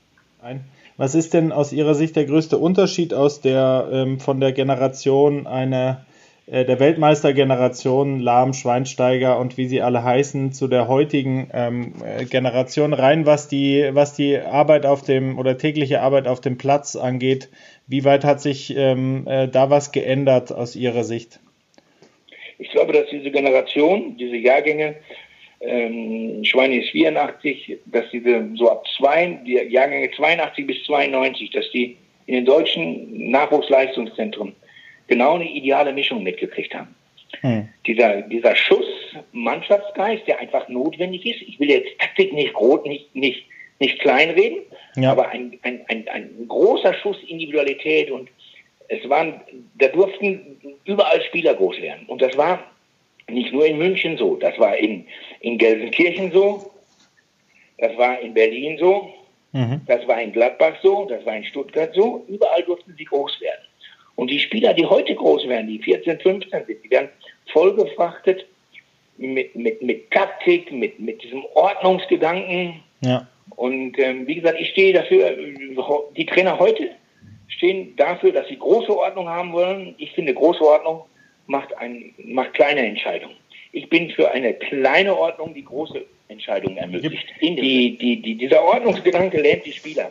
[SPEAKER 2] Was ist denn aus Ihrer Sicht der größte Unterschied aus der ähm, von der Generation einer der Weltmeistergeneration, Lahm, Schweinsteiger und wie sie alle heißen, zu der heutigen ähm, Generation rein, was die, was die Arbeit auf dem oder tägliche Arbeit auf dem Platz angeht? Wie weit hat sich ähm, äh, da was geändert aus Ihrer Sicht?
[SPEAKER 3] Ich glaube, dass diese Generation, diese Jahrgänge, ähm, Schweini ist vierundachtzig, dass diese so ab zwei, die Jahrgänge zweiundachtzig bis zweiundneunzig, dass die in den deutschen Nachwuchsleistungszentren genau eine ideale Mischung mitgekriegt haben. Hm. Dieser, dieser Schuss Mannschaftsgeist, der einfach notwendig ist. Ich will jetzt Taktik nicht groß, nicht, nicht, nicht kleinreden, ja. aber ein, ein, ein, ein großer Schuss Individualität und es waren, da durften überall Spieler groß werden. Und das war nicht nur in München so, das war in, in Gelsenkirchen so, das war in Berlin so, mhm. das war in Gladbach so, das war in Stuttgart so, überall durften sie groß werden. Und die Spieler, die heute groß werden, die vierzehn, fünfzehn sind, die werden vollgefrachtet mit, mit, mit Taktik, mit, mit diesem Ordnungsgedanken.
[SPEAKER 2] Ja.
[SPEAKER 3] Und ähm, wie gesagt, ich stehe dafür, die Trainer heute stehen dafür, dass sie große Ordnung haben wollen. Ich finde, große Ordnung macht, ein, macht kleine Entscheidungen. Ich bin für eine kleine Ordnung, die große Entscheidungen ermöglicht. Die, die, die, dieser Ordnungsgedanke lähmt die Spieler,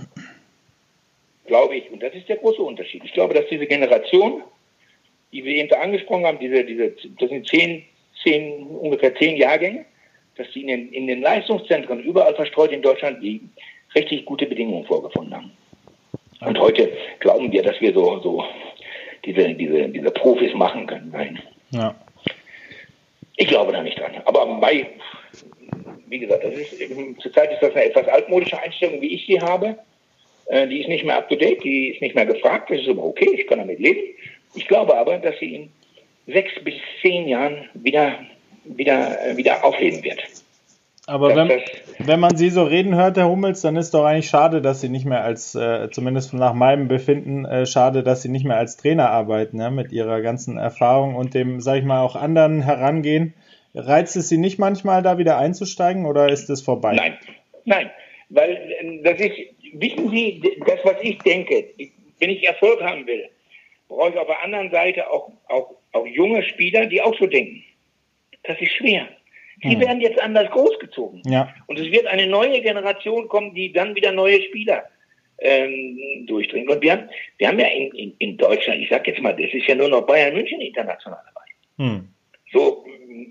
[SPEAKER 3] glaube ich. Und das ist der große Unterschied. Ich glaube, dass diese Generation, die wir eben da angesprochen haben, diese, diese, das sind zehn, zehn, ungefähr zehn Jahrgänge, dass die in den, in den Leistungszentren überall verstreut in Deutschland die richtig gute Bedingungen vorgefunden haben. Und heute glauben wir, dass wir so, so diese, diese, diese Profis machen können. Nein.
[SPEAKER 2] Ja.
[SPEAKER 3] Ich glaube da nicht dran. Aber bei, wie gesagt, das ist, zurzeit ist das eine etwas altmodische Einstellung, wie ich sie habe. Äh, die ist nicht mehr up to date, die ist nicht mehr gefragt. Das ist aber okay, ich kann damit leben. Ich glaube aber, dass sie in sechs bis zehn Jahren wieder, wieder, wieder aufleben wird.
[SPEAKER 2] Aber wenn, wenn man Sie so reden hört, Herr Hummels, dann ist doch eigentlich schade, dass Sie nicht mehr als, äh, zumindest nach meinem Befinden, äh, schade, dass Sie nicht mehr als Trainer arbeiten, ja, mit Ihrer ganzen Erfahrung und dem, sag ich mal, auch anderen Herangehen. Reizt es Sie nicht manchmal, da wieder einzusteigen oder ist es vorbei?
[SPEAKER 3] Nein, nein, weil das ist, wissen Sie, das, was ich denke, wenn ich Erfolg haben will, brauche ich auf der anderen Seite auch, auch, auch junge Spieler, die auch so denken. Das ist schwer. Die hm. werden jetzt anders großgezogen.
[SPEAKER 2] Ja.
[SPEAKER 3] Und es wird eine neue Generation kommen, die dann wieder neue Spieler ähm, durchdringen. Und wir haben, wir haben ja in, in, in Deutschland, ich sag jetzt mal, das ist ja nur noch Bayern München international dabei.
[SPEAKER 2] Hm.
[SPEAKER 3] So,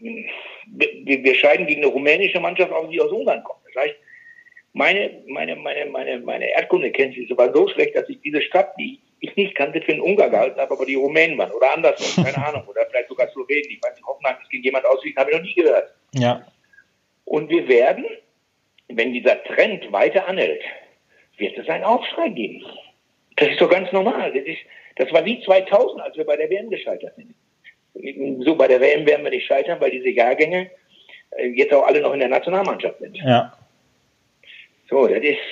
[SPEAKER 3] wir, wir scheiden gegen eine rumänische Mannschaft aus, die aus Ungarn kommt. Das heißt, meine, meine, meine, meine, meine Erdkundekenntnisse war so schlecht, dass ich diese Stadt, die ich nicht kannte, für einen Ungar gehalten habe, aber die Rumänen waren. Oder andersrum, keine Ahnung. Oder vielleicht sogar Slowenien. Ich weiß nicht, Hoffenheim ist gegen jemand ausgewiesen, habe ich noch nie gehört.
[SPEAKER 2] Ja.
[SPEAKER 3] Und wir werden, wenn dieser Trend weiter anhält, wird es einen Aufschrei geben. Das ist doch ganz normal. Das, ist, das war wie zweitausend, als wir bei der W M gescheitert sind. So, bei der W M werden wir nicht scheitern, weil diese Jahrgänge jetzt auch alle noch in der Nationalmannschaft sind.
[SPEAKER 2] Ja.
[SPEAKER 3] So, das ist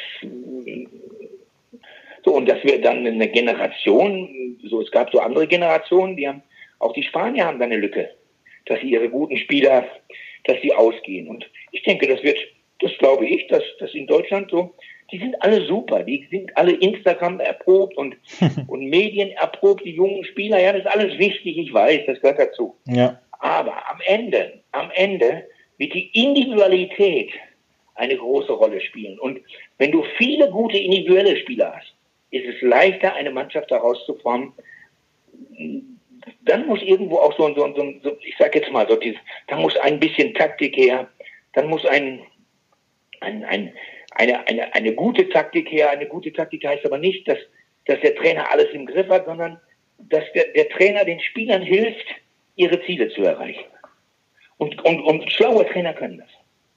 [SPEAKER 3] so, und dass wir dann eine Generation, so, es gab so andere Generationen, die haben, auch die Spanier haben da eine Lücke, dass sie ihre guten Spieler, dass sie ausgehen. Und ich denke, das wird, das glaube ich, dass das in Deutschland so, die sind alle super, die sind alle Instagram erprobt und, und Medien erprobt, die jungen Spieler, ja, das ist alles wichtig, ich weiß, das gehört dazu.
[SPEAKER 2] Ja.
[SPEAKER 3] Aber am Ende, am Ende wird die Individualität eine große Rolle spielen. Und wenn du viele gute individuelle Spieler hast, ist es leichter, eine Mannschaft daraus zu formen. Dann muss irgendwo auch so, so, so, so ich sag jetzt mal, so dieses, da muss ein bisschen Taktik her, dann muss ein, ein, ein eine, eine, eine gute Taktik her. Eine gute Taktik heißt aber nicht, dass, dass der Trainer alles im Griff hat, sondern dass der, der Trainer den Spielern hilft, ihre Ziele zu erreichen. Und, und, und schlaue Trainer können das.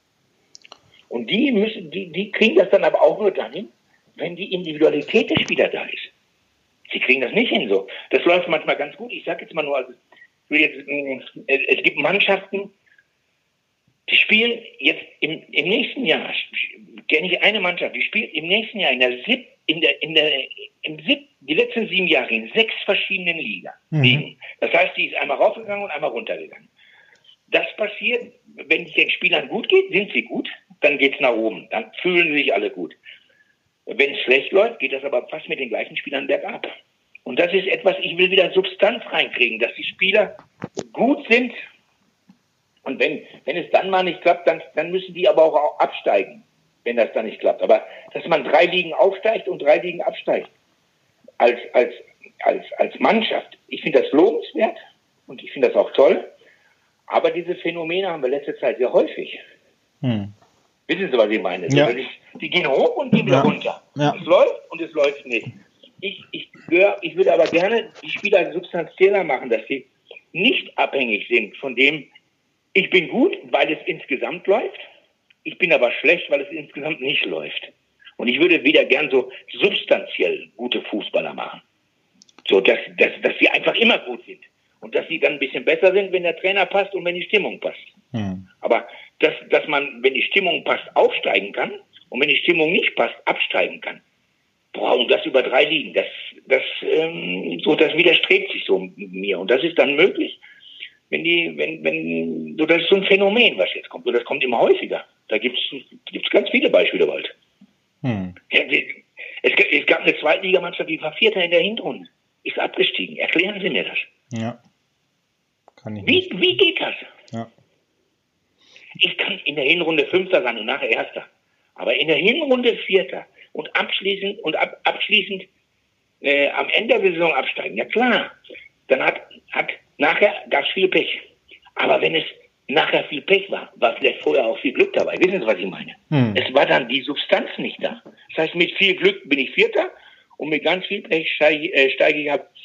[SPEAKER 3] Und die müssen, die, die kriegen das dann aber auch nur dann hin, wenn die Individualität des Spielers da ist. Sie kriegen das nicht hin so. Das läuft manchmal ganz gut. Ich sage jetzt mal nur, also, jetzt, es gibt Mannschaften, die spielen jetzt im, im nächsten Jahr, kenne ich eine Mannschaft, die spielt im nächsten Jahr in der sieb, in der, in der, im sieb, die letzten sieben Jahre in sechs verschiedenen Liga, mhm. Ligen. Das heißt, die ist einmal raufgegangen und einmal runtergegangen. Das passiert, wenn es den Spielern gut geht, sind sie gut, dann geht's nach oben, dann fühlen sich alle gut. Wenn es schlecht läuft, geht das aber fast mit den gleichen Spielern bergab. Und das ist etwas, ich will wieder Substanz reinkriegen, dass die Spieler gut sind. Und wenn, wenn es dann mal nicht klappt, dann, dann müssen die aber auch absteigen, wenn das dann nicht klappt. Aber dass man drei Ligen aufsteigt und drei Ligen absteigt, als, als, als, als Mannschaft, ich finde das lobenswert und ich finde das auch toll. Aber diese Phänomene haben wir letzte Zeit sehr häufig. Hm. Wissen Sie, was ich meine?
[SPEAKER 2] Ja.
[SPEAKER 3] Also die, die gehen hoch und gehen wieder
[SPEAKER 2] ja.
[SPEAKER 3] runter.
[SPEAKER 2] Ja.
[SPEAKER 3] Es läuft und es läuft nicht. Ich, ich, gehör, ich würde aber gerne die Spieler substanzieller machen, dass sie nicht abhängig sind von dem, ich bin gut, weil es insgesamt läuft. Ich bin aber schlecht, weil es insgesamt nicht läuft. Und ich würde wieder gern so substanziell gute Fußballer machen. So, dass, dass, dass sie einfach immer gut sind. Und dass sie dann ein bisschen besser sind, wenn der Trainer passt und wenn die Stimmung passt. Hm. Aber dass, dass man, wenn die Stimmung passt, aufsteigen kann und wenn die Stimmung nicht passt, absteigen kann. Boah, und das über drei Ligen. Das, das, ähm, so, das widerstrebt sich so mir. Und das ist dann möglich, wenn die, wenn, wenn, so, das ist so ein Phänomen, was jetzt kommt. Und das kommt immer häufiger. Da gibt's, gibt's ganz viele Beispiele bald. Hm. Ja, es, es gab eine Zweitligamannschaft, die war Vierter in der Hinrunde. Ist abgestiegen. Erklären Sie mir das.
[SPEAKER 2] Ja. Kann ich
[SPEAKER 3] wie,
[SPEAKER 2] nicht.
[SPEAKER 3] wie geht das?
[SPEAKER 2] Ja.
[SPEAKER 3] Ich kann in der Hinrunde Fünfter sein und nachher Erster. Aber in der Hinrunde Vierter und abschließend und ab, abschließend äh, am Ende der Saison absteigen. Ja klar. Dann hat, hat nachher gab es viel Pech. Aber wenn es nachher viel Pech war, war vielleicht vorher auch viel Glück dabei. Wissen Sie, was ich meine? Hm. Es war dann die Substanz nicht da. Das heißt, mit viel Glück bin ich Vierter und mit ganz viel Pech steige, äh, steige ich ab.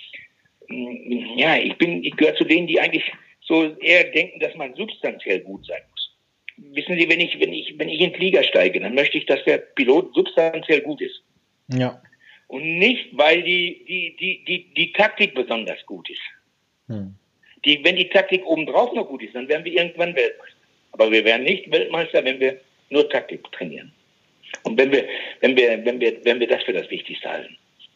[SPEAKER 3] Ja, ich bin, ich gehöre zu denen, die eigentlich so eher denken, dass man substanziell gut sein muss. Wissen Sie, wenn ich, wenn ich, wenn ich in den Flieger steige, dann möchte ich, dass der Pilot substanziell gut ist.
[SPEAKER 2] Ja.
[SPEAKER 3] Und nicht, weil die, die, die, die, die Taktik besonders gut ist. Hm. Die, wenn die Taktik obendrauf noch gut ist, dann werden wir irgendwann Weltmeister. Aber wir werden nicht Weltmeister, wenn wir nur Taktik trainieren. Und wenn wir, wenn wir, wenn wir, wenn wir das für das Wichtigste halten.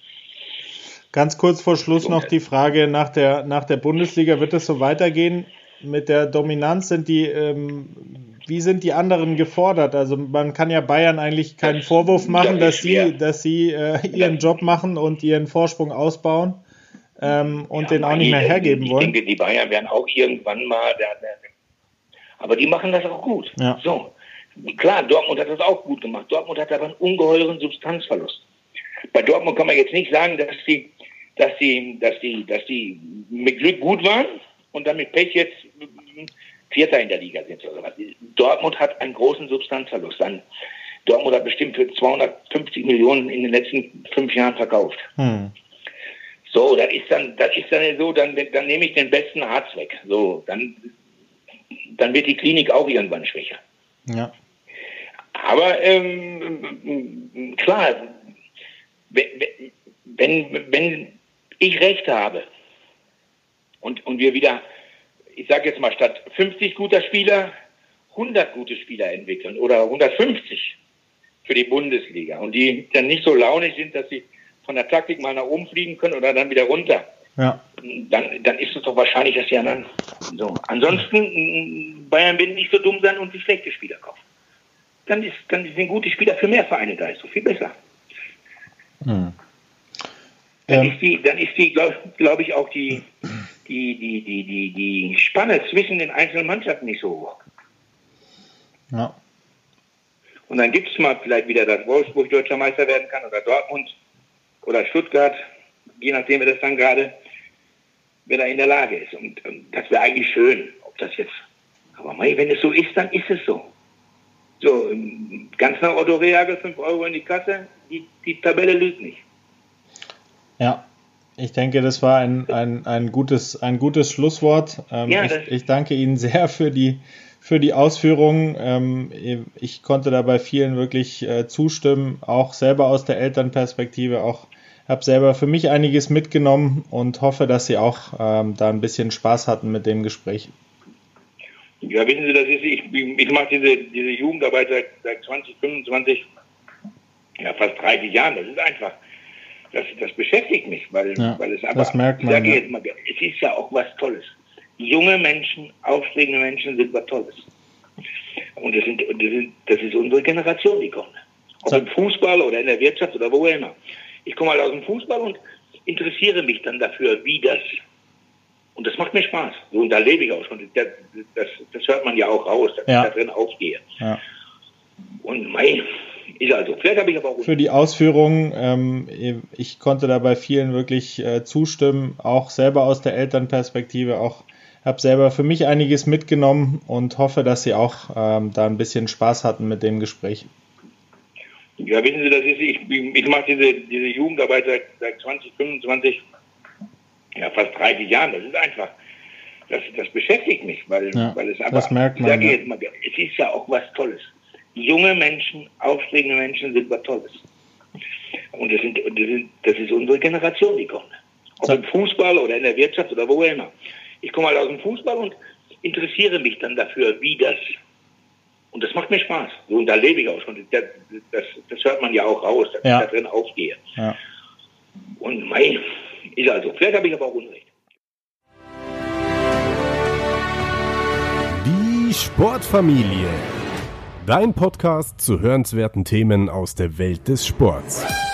[SPEAKER 2] Ganz kurz vor Schluss noch die Frage nach der, nach der Bundesliga. Wird es so weitergehen mit der Dominanz? Sind die, ähm, wie sind die anderen gefordert? Also man kann ja Bayern eigentlich keinen das, Vorwurf machen, das dass sie, dass sie äh, ihren das, Job machen und ihren Vorsprung ausbauen ähm, und ja, den auch nicht mehr hergeben
[SPEAKER 3] ich
[SPEAKER 2] wollen.
[SPEAKER 3] Ich denke, die Bayern werden auch irgendwann mal, der, der, aber die machen das auch gut.
[SPEAKER 2] Ja.
[SPEAKER 3] So, klar, Dortmund hat das auch gut gemacht. Dortmund hat aber einen ungeheuren Substanzverlust. Bei Dortmund kann man jetzt nicht sagen, dass die dass die, dass die, dass die mit Glück gut waren und dann mit Pech jetzt Vierter in der Liga sind oder was. Dortmund hat einen großen Substanzverlust. Dann Dortmund hat bestimmt für zweihundertfünfzig Millionen in den letzten fünf Jahren verkauft. Hm. So, das ist dann, das ist dann so, dann, dann nehme ich den besten Arzt weg. So, dann, dann wird die Klinik auch irgendwann schwächer.
[SPEAKER 2] Ja.
[SPEAKER 3] Aber ähm, klar, wenn, wenn ich Recht habe und, und wir wieder, ich sage jetzt mal, statt fünfzig guter Spieler hundert gute Spieler entwickeln oder hundertfünfzig für die Bundesliga und die dann nicht so launig sind, dass sie von der Taktik mal nach oben fliegen können oder dann wieder runter,
[SPEAKER 2] ja.
[SPEAKER 3] dann, dann ist es doch wahrscheinlich, dass sie dann so. Ansonsten Bayern will nicht so dumm sein und die schlechte Spieler kaufen. Dann ist, dann sind gute Spieler für mehr Vereine da, ist so viel besser.
[SPEAKER 2] Hm.
[SPEAKER 3] Dann
[SPEAKER 2] Ähm.
[SPEAKER 3] ist die, dann ist die, glaube glaub ich, auch die, die, die, die, die, die Spanne zwischen den einzelnen Mannschaften nicht so hoch.
[SPEAKER 2] Ja.
[SPEAKER 3] Und dann gibt es mal vielleicht wieder, dass Wolfsburg deutscher Meister werden kann oder Dortmund oder Stuttgart, je nachdem, wer das dann gerade, wer da in der Lage ist. Und, und das wäre eigentlich schön, ob das jetzt, aber mei, wenn es so ist, dann ist es so. So, ganz nach Otto Rehagel, fünf Euro in die Kasse, die, die Tabelle lügt nicht.
[SPEAKER 2] Ja, ich denke, das war ein, ein, ein, gutes, ein gutes Schlusswort. Ähm,
[SPEAKER 3] ja,
[SPEAKER 2] ich, ich danke Ihnen sehr für die, für die Ausführungen. Ähm, ich konnte da bei vielen wirklich äh, zustimmen, auch selber aus der Elternperspektive. Auch habe selber für mich einiges mitgenommen und hoffe, dass Sie auch ähm, da ein bisschen Spaß hatten mit dem Gespräch.
[SPEAKER 3] Ja, wissen Sie, das ist, ich, ich mache diese, diese Jugendarbeit seit, seit zwanzig, fünfundzwanzig, ja fast dreißig Jahren. Das ist einfach, das, das beschäftigt mich, weil,
[SPEAKER 2] ja,
[SPEAKER 3] weil es aber,
[SPEAKER 2] das merkt man,
[SPEAKER 3] sage
[SPEAKER 2] ja.
[SPEAKER 3] jetzt mal, es ist ja auch was Tolles. Junge Menschen, aufstrebende Menschen sind was Tolles. Und das, sind, das, sind, das ist unsere Generation, die kommt. Ob so. Im Fußball oder in der Wirtschaft oder wo immer. Ich komme halt aus dem Fußball und interessiere mich dann dafür, wie das. Und das macht mir Spaß. So, und da lebe ich auch schon. Das, das, das hört man ja auch raus, dass ja. ich da drin aufgehe.
[SPEAKER 2] Ja.
[SPEAKER 3] Und mein, ist also, vielleicht habe ich aber auch...
[SPEAKER 2] Für die Ausführungen, ähm, ich konnte da bei vielen wirklich äh, zustimmen, auch selber aus der Elternperspektive, auch habe selber für mich einiges mitgenommen und hoffe, dass Sie auch ähm, da ein bisschen Spaß hatten mit dem Gespräch.
[SPEAKER 3] Ja, wissen Sie, das ist, ich, ich mache diese, diese Jugendarbeit seit, seit zwanzig, fünfundzwanzig, ja fast dreißig Jahren. Das ist einfach, das, das beschäftigt mich, weil,
[SPEAKER 2] ja,
[SPEAKER 3] weil es aber,
[SPEAKER 2] das merkt man,
[SPEAKER 3] ich sage
[SPEAKER 2] ja.
[SPEAKER 3] jetzt mal, es ist ja auch was Tolles. Junge Menschen, aufstrebende Menschen sind was Tolles. Und das, sind, das, sind, das ist unsere Generation, die kommt. Ob so. Im Fußball oder in der Wirtschaft oder wo immer. Ich komme halt aus dem Fußball und interessiere mich dann dafür, wie das. Und das macht mir Spaß. So, und da lebe ich auch schon. Das, das, das hört man ja auch raus, dass ja. ich da drin aufgehe.
[SPEAKER 2] Ja.
[SPEAKER 3] Und mein, ist also, vielleicht habe ich aber auch Unrecht.
[SPEAKER 1] Die Sportfamilie. Dein Podcast zu hörenswerten Themen aus der Welt des Sports.